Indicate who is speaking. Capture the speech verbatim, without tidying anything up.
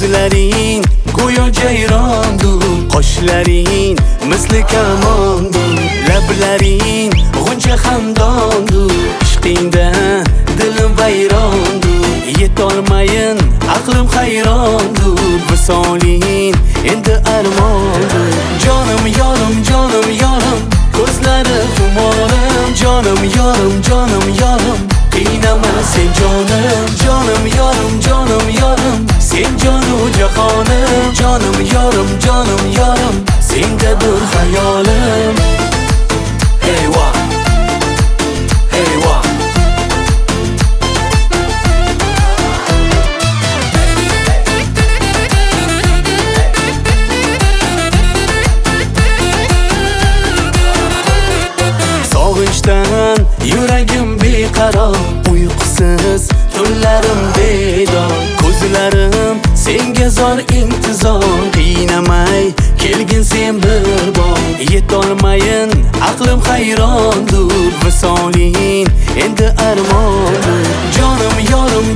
Speaker 1: ko'zlaring go'yo jayrondur, qoshlaring misli kamondur, lablaring g'uncha hamdondur, ishqingda dilim vayrondur, yetolmayin aqlim hayrondur, visoling endi armondur. Jonim yorim, jonim yorim, ko'zlari xumorim, jonim yorim, jonim yorim, qiynama sen jonim, jonim yorim, jonim yorim, sen jonu jahonim, jonim yorim, jonim yorim, sendadir hayolim. Eyvah, eyvah. Sog'inchdan yuragim beqaror, uyqusiz tunlarim bedor, ko'zlarim senga zor intizor, qiynamay kelgin sen bir bor, yetolmayin aqlim hayrondur, visoling endi armondur. Jonim yorim,